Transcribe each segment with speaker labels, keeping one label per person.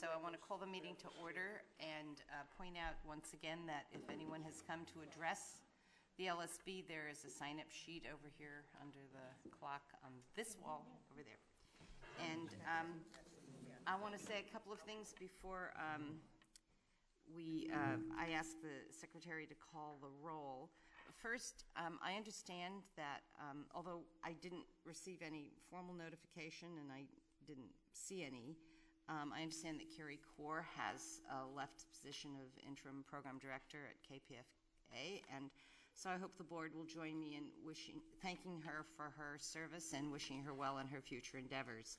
Speaker 1: So I want to call the meeting to order and point out once again that if anyone has come to address the LSB, there is a sign-up sheet over here under the clock on this wall over there. And I want to say a couple of things before I ask the secretary to call the roll. First, I understand that although I didn't receive any formal notification and I didn't see any, I understand that Carrie Kaur has left the position of interim program director at KPFA, and so I hope the board will join me in thanking her for her service and wishing her well in her future endeavors.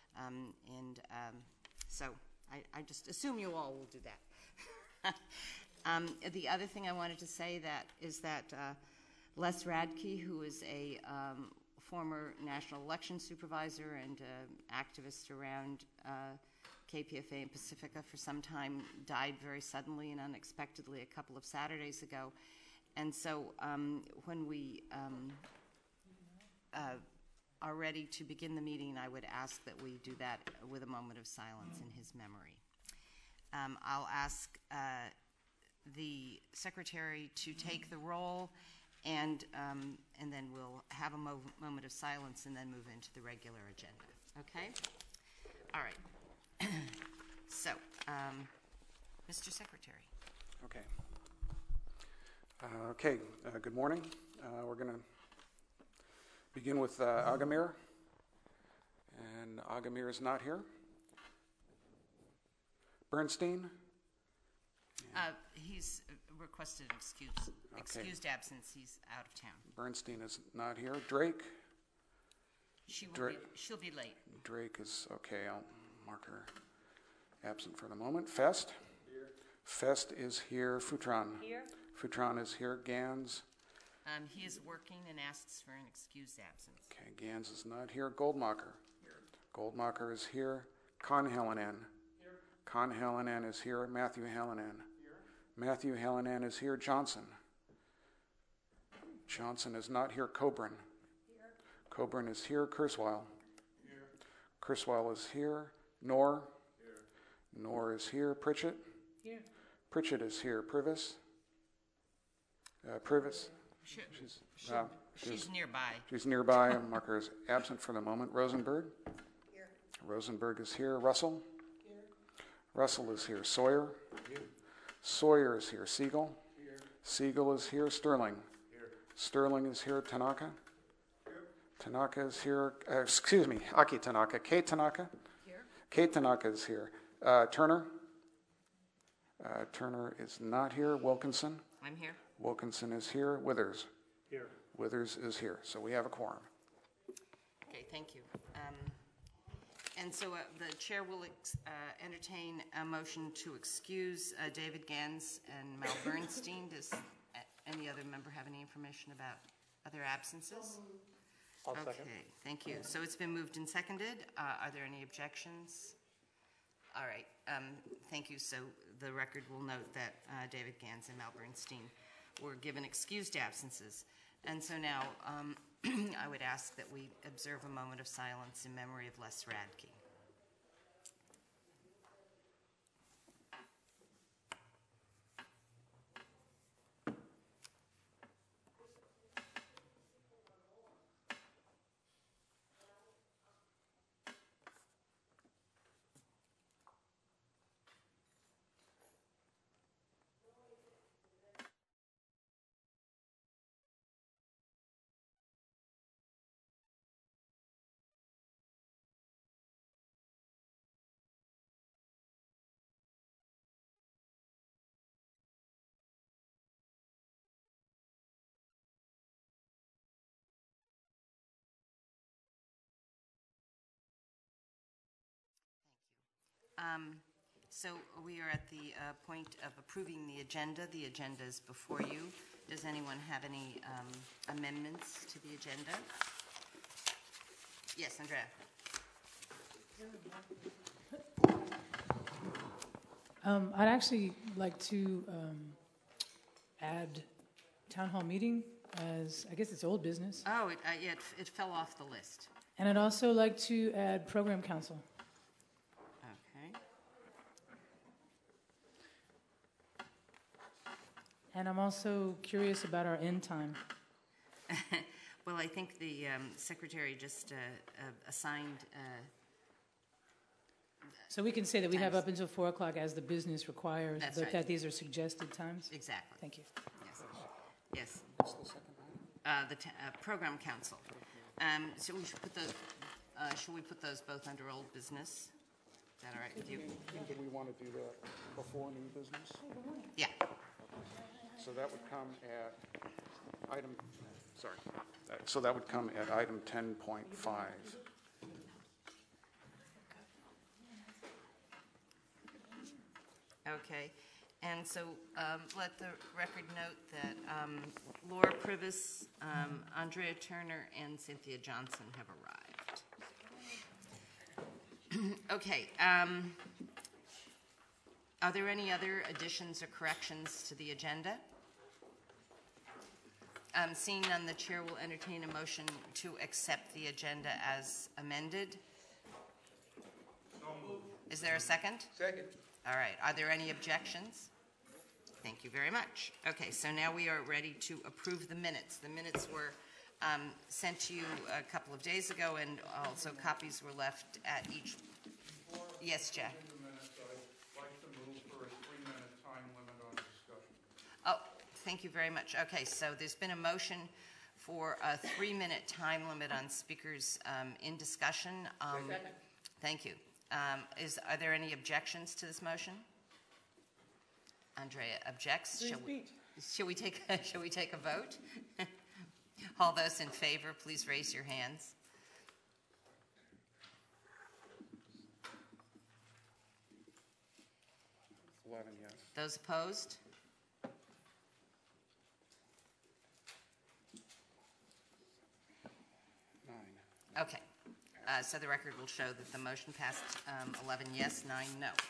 Speaker 1: So I just assume you all will do that. The other thing I wanted to say is that Les Radke, who is a former national election supervisor and activist around KPFA and Pacifica for some time, died very suddenly and unexpectedly a couple of Saturdays ago. And so when we are ready to begin the meeting, I would ask that we do that with a moment of silence in his memory. I'll ask the secretary to take the roll, and then we'll have a moment of silence and then move into the regular agenda. Okay? All right. So, Mr. Secretary.
Speaker 2: Okay. Good morning. We're going to begin with Agamir, and Agamir is not here. Bernstein.
Speaker 1: He's requested excused absence. He's out of town.
Speaker 2: Bernstein is not here. Drake.
Speaker 1: She'll be late.
Speaker 2: Drake is okay. I'll mark her absent for the moment. Fest. Here. Fest is here. Futron.
Speaker 3: Here.
Speaker 2: Futron is here. Gans.
Speaker 1: He is working and asks for an excused absence.
Speaker 2: Okay. Gans is not here. Goldmacher. Here. Goldmacher is here. Conhelanen. Here. Conhelanen is here. Matthew Hallinan. Here. Matthew Hallinan is here. Johnson. Johnson is not here. Coburn. Here. Coburn is here. Kurzweil. Here. Kurzweil is here. Knorr. Here. Knorr is here. Pritchett.
Speaker 3: Here.
Speaker 2: Pritchett is here. Privis. Privis.
Speaker 1: She's nearby.
Speaker 2: She's nearby. Marker is absent for the moment. Rosenberg.
Speaker 3: Here.
Speaker 2: Rosenberg is here. Russell.
Speaker 3: Here.
Speaker 2: Russell is here. Sawyer.
Speaker 4: Here.
Speaker 2: Sawyer is here. Siegel.
Speaker 4: Here.
Speaker 2: Siegel is here. Sterling.
Speaker 4: Here.
Speaker 2: Sterling is here. Tanaka.
Speaker 4: Here.
Speaker 2: Tanaka is here. Aki Tanaka. Kate Tanaka.
Speaker 3: Here.
Speaker 2: Kate Tanaka is here. Turner. Turner is not here. Wilkinson.
Speaker 1: I'm here.
Speaker 2: Wilkinson is here. Withers.
Speaker 4: Here.
Speaker 2: Withers is here. So we have a quorum.
Speaker 1: Okay, thank you. And so the chair will entertain a motion to excuse David Gans and Mel Bernstein. Does any other member have any information about other absences?
Speaker 4: I'll second.
Speaker 1: Okay, thank you. So it's been moved and seconded. Are there any objections? All right, thank you. So the record will note that David Gans and Mel Bernstein were given excused absences. And so now I would ask that we observe a moment of silence in memory of Les Radke. So we are at the point of approving the agenda. The agenda is before you. Does anyone have any amendments to the agenda? Yes, Andrea.
Speaker 3: I'd actually like to add town hall meeting as, I guess it's old business.
Speaker 1: Oh, it fell off the list.
Speaker 3: And I'd also like to add program council.
Speaker 1: Okay.
Speaker 3: And I'm also curious about our end time.
Speaker 1: Well, I think the secretary just assigned,
Speaker 3: So we can say that we have
Speaker 1: Times.
Speaker 3: up until 4 o'clock as the business requires,
Speaker 1: That's
Speaker 3: but
Speaker 1: right.
Speaker 3: that these are suggested times?
Speaker 1: exactly,
Speaker 3: Thank you.
Speaker 1: yes. Yes. The program council. So we should put those, should we put those both under old business? Is that all right with you?
Speaker 2: Do we want to do that before new business?
Speaker 1: Yeah.
Speaker 2: So that would come at item, sorry. So that would come at item 10.5.
Speaker 1: Okay, and so let the record note that Laura Privis, Andrea Turner, and Cynthia Johnson have arrived. Okay, are there any other additions or corrections to the agenda? Seeing none, the chair will entertain a motion to accept the agenda as amended. Is there a second?
Speaker 4: Second.
Speaker 1: All right, are there any objections? Thank you very much. Okay, so now we are ready to approve the minutes. The minutes were sent to you a couple of days ago, and also copies were left at each. Yes, Jack?
Speaker 2: In the minutes, I'd like to move for a 3-minute time limit on discussion.
Speaker 1: Oh, thank you very much. Okay, so there's been a motion for a 3-minute time limit on speakers in discussion. Thank you. Are there any objections to this motion? Andrea objects. Shall we take a vote? All those in favor, please raise your hands.
Speaker 2: Yes.
Speaker 1: Those opposed? Okay. So the record will show that the motion passed 11 yes, 9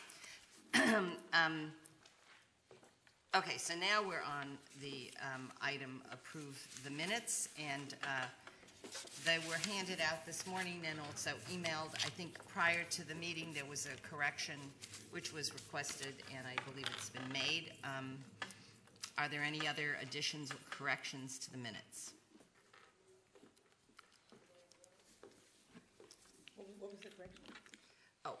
Speaker 1: no. Okay, so now we're on the item approve the minutes, and they were handed out this morning and also emailed. I think prior to the meeting there was a correction which was requested, and I believe it's been made. Are there any other additions or corrections to the minutes?
Speaker 5: What was the correction?
Speaker 1: Oh.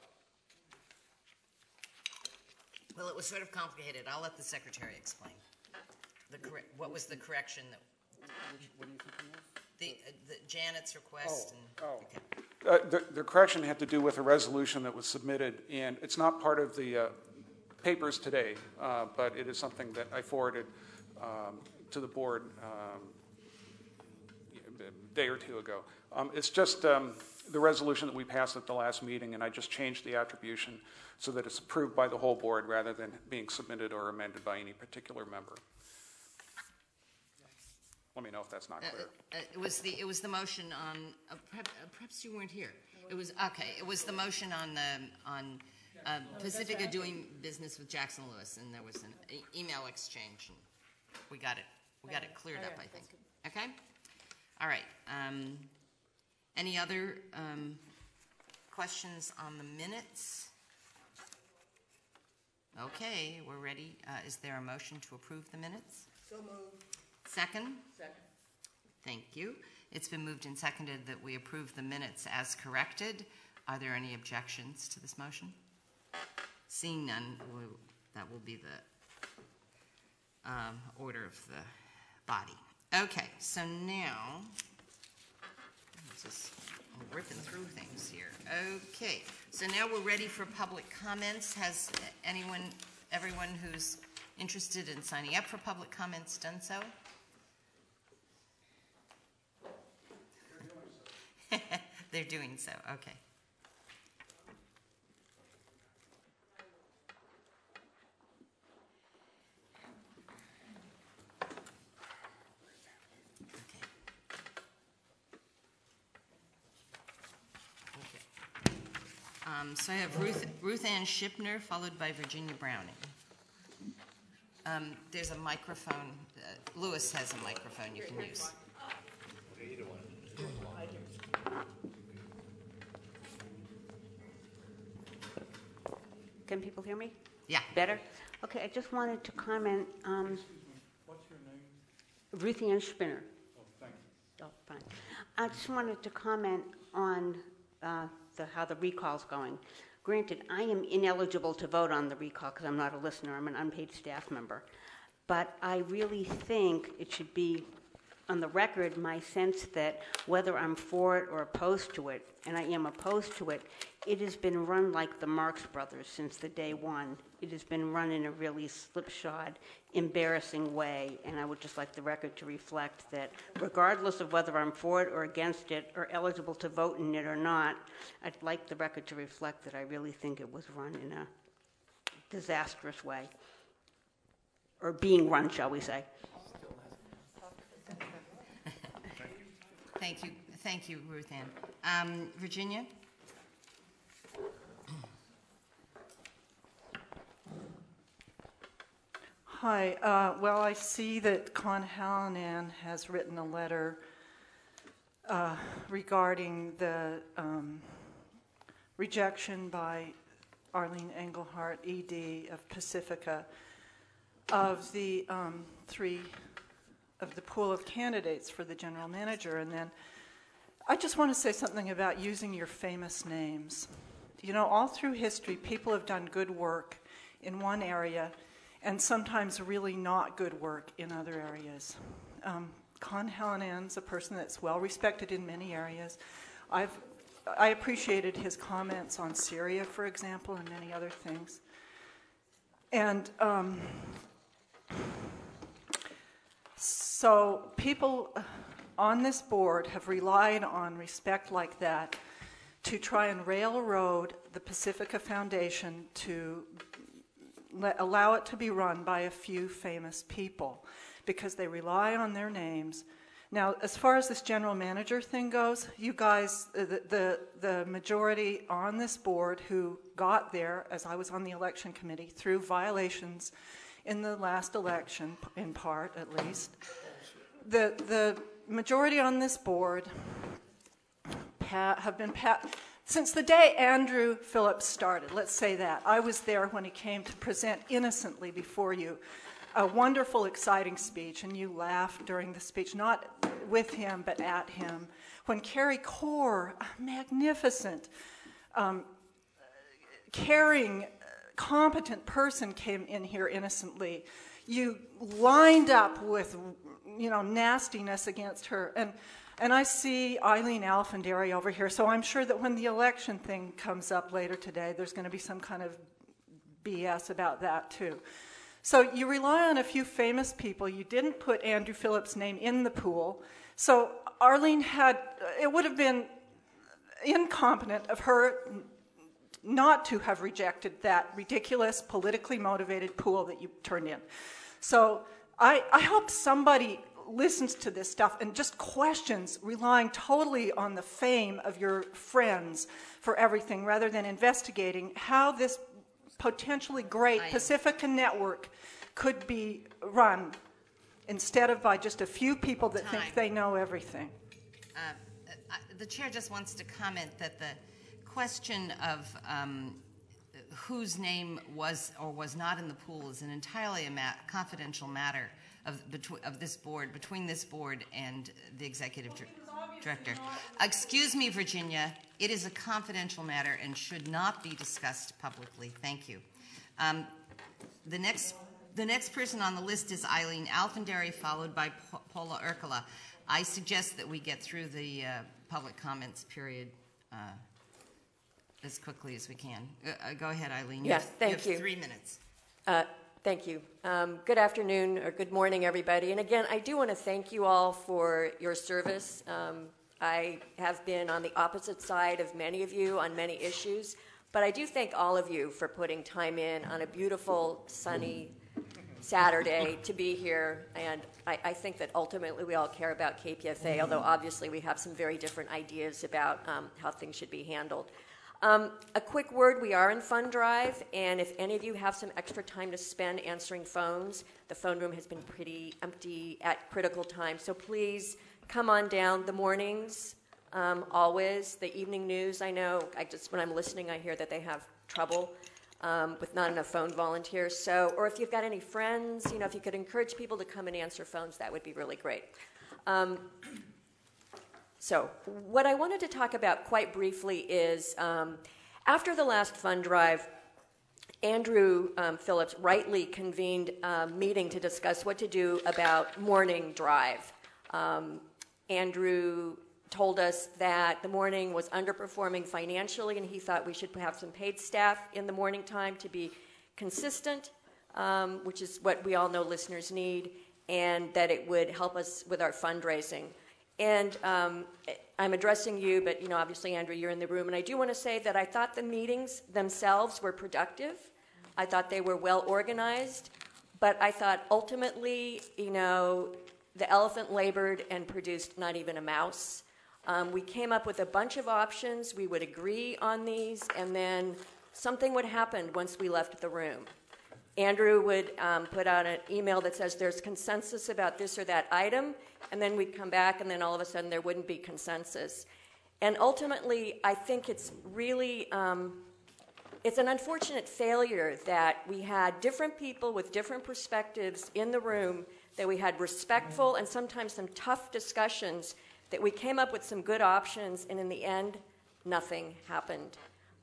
Speaker 1: Well, it was sort of complicated. I'll let the secretary explain. What was the correction that?
Speaker 2: What are you thinking of?
Speaker 1: The Janet's request.
Speaker 2: The correction had to do with a resolution that was submitted, and it's not part of the papers today, but it is something that I forwarded to the board a day or two ago. It's just the resolution that we passed at the last meeting, and I just changed the attribution so that it's approved by the whole board rather than being submitted or amended by any particular member. Let me know if that's not clear.
Speaker 1: It was the motion on. Perhaps you weren't here. It was okay. It was the motion on Pacifica doing business with Jackson Lewis, and there was an email exchange, and we got it cleared up. I think. Okay. All right. Any other questions on the minutes? Okay, we're ready. Is there a motion to approve the minutes?
Speaker 5: So moved.
Speaker 1: Second?
Speaker 5: Second.
Speaker 1: Thank you. It's been moved and seconded that we approve the minutes as corrected. Are there any objections to this motion? Seeing none, that will be the order of the body. Okay, so now, I'm ripping through things here. Okay, so now we're ready for public comments. Has everyone who's interested in signing up for public comments done so? They're doing so, okay. So I have Ruth Ann Shipner, followed by Virginia Browning. There's a microphone. Lewis has a microphone you can use.
Speaker 5: Can people hear me?
Speaker 1: Yeah.
Speaker 5: Better? Okay, I just wanted to comment.
Speaker 6: Ruth Ann Spinner. Oh, thank you. Oh, fine. I just wanted to comment on how the recall's going. Granted, I am ineligible to vote on the recall because I'm not a listener. I'm an unpaid staff member. But I really think it should be on the record my sense that whether I'm for it or opposed to it, and I am opposed to it, it has been run like the Marx Brothers since the day one. It has been run in a really slipshod, embarrassing way, and I would just like the record to reflect that regardless of whether I'm for it or against it or eligible to vote in it or not, I'd like the record to reflect that I really think it was run in a disastrous way. Or being run, shall we say.
Speaker 1: Thank you, Ruth Ann. Virginia?
Speaker 5: Hi. Well, I see that Con Hallinan has written a letter regarding the rejection by Arlene Engelhardt, ED of Pacifica, of the of the pool of candidates for the general manager. And then I just want to say something about using your famous names. You know, all through history, people have done good work in one area and sometimes really not good work in other areas. Con Hallinan's a person that's well respected in many areas. I appreciated his comments on Syria, for example, and many other things. And so people on this board have relied on respect like that to try and railroad the Pacifica Foundation to allow it to be run by a few famous people because they rely on their names. Now, as far as this general manager thing goes, you guys, the majority on this board who got there, as I was on the election committee, through violations in the last election, in part at least, the majority on this board have been since the day Andrew Phillips started, let's say that. I was there when he came to present innocently before you a wonderful, exciting speech, and you laughed during the speech, not with him, but at him. When Carrie Core, a magnificent, caring, competent person came in here innocently, you lined up with, nastiness against her. And I see Eileen Alfandary over here, so I'm sure that when the election thing comes up later today, there's going to be some kind of BS about that too. So you rely on a few famous people. You didn't put Andrew Phillips' name in the pool. So Arlene it would have been incompetent of her not to have rejected that ridiculous, politically motivated pool that you turned in. So I hope somebody listens to this stuff and just questions relying totally on the fame of your friends for everything rather than investigating how this potentially great Pacifica network could be run instead of by just a few people that think they know everything.
Speaker 1: The chair just wants to comment that the question of whose name was or was not in the pool is an entirely confidential matter of this board, between this board and the executive director. Excuse me, Virginia. It is a confidential matter and should not be discussed publicly. Thank you. The next person on the list is Eileen Alfandary, followed by Paula Urkala. I suggest that we get through the public comments period as quickly as we can. Go ahead, Eileen.
Speaker 7: Yes, thank you.
Speaker 1: You have 3 minutes.
Speaker 7: Thank you. Good afternoon or good morning, everybody. And again, I do want to thank you all for your service. I have been on the opposite side of many of you on many issues, but I do thank all of you for putting time in on a beautiful, sunny Saturday to be here. And I think that ultimately we all care about KPFA, although obviously we have some very different ideas about how things should be handled. A quick word, we are in Fund Drive, and if any of you have some extra time to spend answering phones, the phone room has been pretty empty at critical times, so please come on down. The mornings, always. The evening news, I know, when I'm listening, I hear that they have trouble. with not enough phone volunteers. So, or if you've got any friends, if you could encourage people to come and answer phones, that would be really great. So what I wanted to talk about quite briefly is after the last fund drive, Andrew Phillips rightly convened a meeting to discuss what to do about morning drive. Andrew told us that the morning was underperforming financially, and he thought we should have some paid staff in the morning time to be consistent, which is what we all know listeners need, and that it would help us with our fundraising. And I'm addressing you, but obviously, Andrew, you're in the room, and I do want to say that I thought the meetings themselves were productive. I thought they were well organized, but I thought ultimately, the elephant labored and produced not even a mouse. We came up with a bunch of options. We would agree on these, and then something would happen once we left the room. Andrew would put out an email that says there's consensus about this or that item, and then we'd come back, and then all of a sudden there wouldn't be consensus. And ultimately, I think it's really, it's an unfortunate failure that we had different people with different perspectives in the room, that we had respectful and sometimes some tough discussions, that we came up with some good options, and in the end, nothing happened.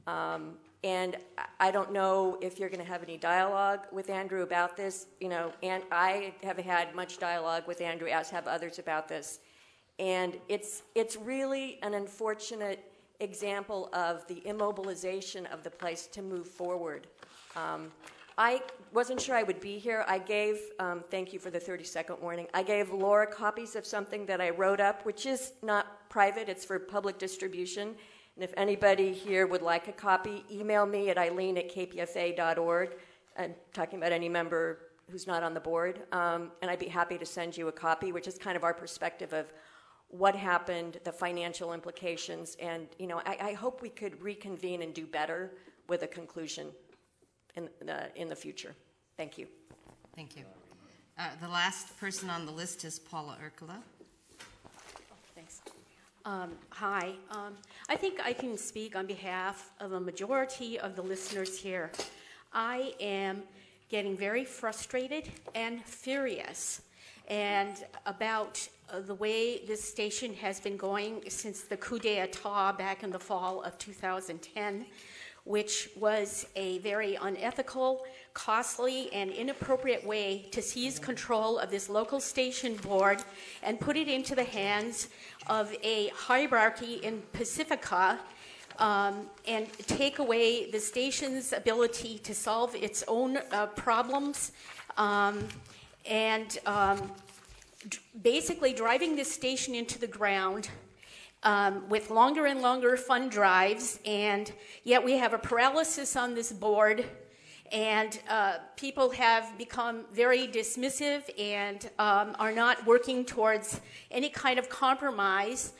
Speaker 7: And I don't know if you're going to have any dialogue with Andrew about this. And I haven't had much dialogue with Andrew, as have others, about this. And it's really an unfortunate example of the immobilization of the place to move forward. I wasn't sure I would be here. I gave, thank you for the 30-second warning, I gave Laura copies of something that I wrote up, which is not private, it's for public distribution. And if anybody here would like a copy, email me at eileen@kpfa.org. I'm talking about any member who's not on the board. And I'd be happy to send you a copy, which is kind of our perspective of what happened, the financial implications. And, I hope we could reconvene and do better with a conclusion in the future. Thank you.
Speaker 1: Thank you. The last person on the list is Paula Ercola.
Speaker 8: Thanks. Hi. I think I can speak on behalf of a majority of the listeners here. I am getting very frustrated and furious about the way this station has been going since the coup d'etat back in the fall of 2010, which was a very unethical, costly, and inappropriate way to seize control of this local station board and put it into the hands of a hierarchy in Pacifica, and take away the station's ability to solve its own problems, and basically driving this station into the ground with longer and longer fund drives, and yet we have a paralysis on this board, and people have become very dismissive and are not working towards any kind of compromise.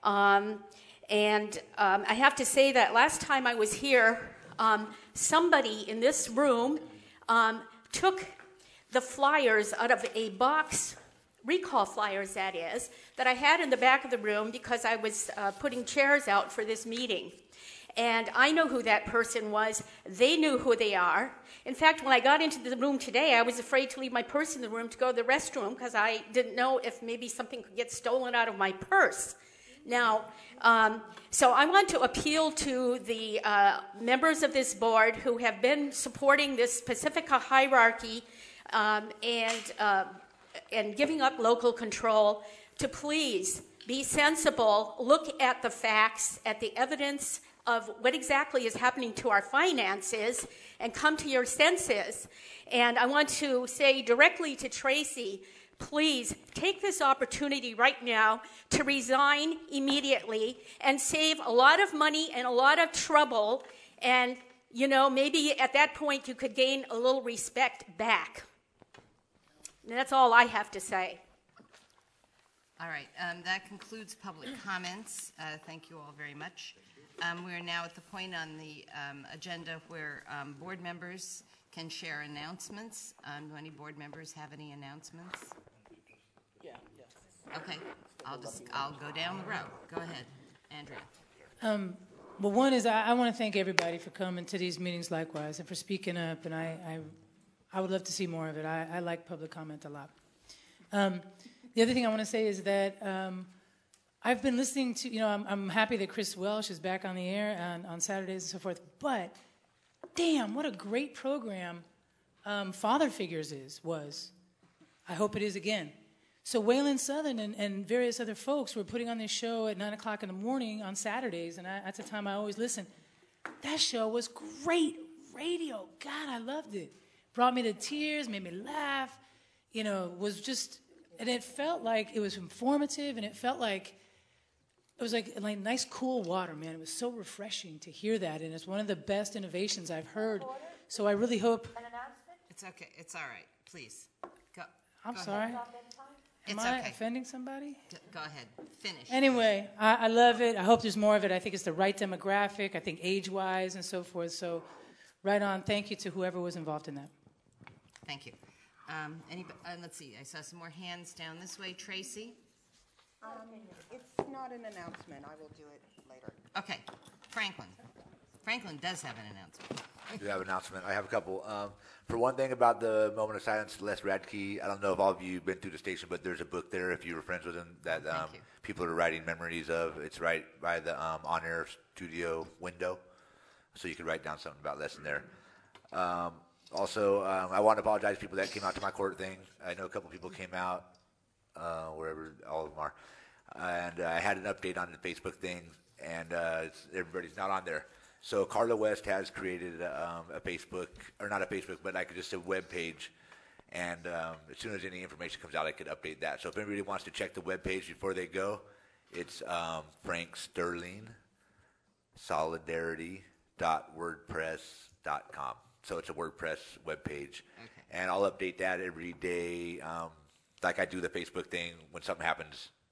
Speaker 8: And I have to say that last time I was here, somebody in this room took the flyers out of a box, recall flyers that is, that I had in the back of the room because I was putting chairs out for this meeting. And I know who that person was. They knew who they are. In fact, when I got into the room today, I was afraid to leave my purse in the room to go to the restroom because I didn't know if maybe something could get stolen out of my purse. Now, so I want to appeal to the members of this board who have been supporting this Pacifica hierarchy and giving up local control to please be sensible, look at the facts, at the evidence of what exactly is happening to our finances, and come to your senses. And I want to say directly to Tracy, please take this opportunity right now to resign immediately and save a lot of money and a lot of trouble. And, maybe at that point you could gain a little respect back. And that's all I have to say.
Speaker 1: All right, that concludes public comments. Thank you all very much. We are now at the point on the agenda where board members can share announcements. Do any board members have any announcements?
Speaker 4: Yeah.
Speaker 1: Okay, I'll go down the row. Go ahead, Andrea.
Speaker 3: Well, one is I want to thank everybody for coming to these meetings likewise and for speaking up, and I would love to see more of it. I like public comment a lot. The other thing I want to say is that I've been listening to, I'm happy that Chris Welsh is back on the air on Saturdays and so forth, but damn, what a great program Father Figures was. I hope it is again. So Waylon Southern and various other folks were putting on this show at 9 o'clock in the morning on Saturdays, and that's the time I always listen. That show was great radio. God, I loved it. Brought me to tears, made me laugh, was just, and it felt like it was informative, and it felt like, it was like nice cool water, man. It was so refreshing to hear that, and it's one of the best innovations I've heard. So I really hope.
Speaker 1: It's okay. It's all right. Please. Go.
Speaker 3: I'm
Speaker 1: Go
Speaker 3: sorry.
Speaker 1: ahead.
Speaker 3: Am
Speaker 1: It's
Speaker 3: I
Speaker 1: okay.
Speaker 3: offending somebody?
Speaker 1: Go ahead. Finish.
Speaker 3: Anyway, I love it. I hope there's more of it. I think it's the right demographic, I think age-wise and so forth. So right on. Thank you to whoever was involved in that.
Speaker 1: Thank you. Let's see. I saw some more hands down this way. Tracy?
Speaker 9: It's not an announcement. I will do it later.
Speaker 1: Okay. Franklin. Franklin does have an announcement.
Speaker 10: I do have an announcement. I have a couple. For one thing about the Moment of Silence, Les Radke, I don't know if all of you have been through the station, but there's a book there if you were friends with him that people are writing memories of. It's right by the on-air studio window, so you could write down something about Les in there. Also, I want to apologize to people that came out to my court thing. I know a couple people came out, wherever all of them are, and I had an update on the Facebook thing, and everybody's not on there. So Carla West has created a Facebook, or not a Facebook, but like just a web page. And as soon as any information comes out, I could update that. So if anybody wants to check the web page before they go, it's Frank Sterling Solidarity.wordpress.com. So it's a WordPress web page. Okay. And I'll update that every day. Like I do the Facebook thing. When something happens,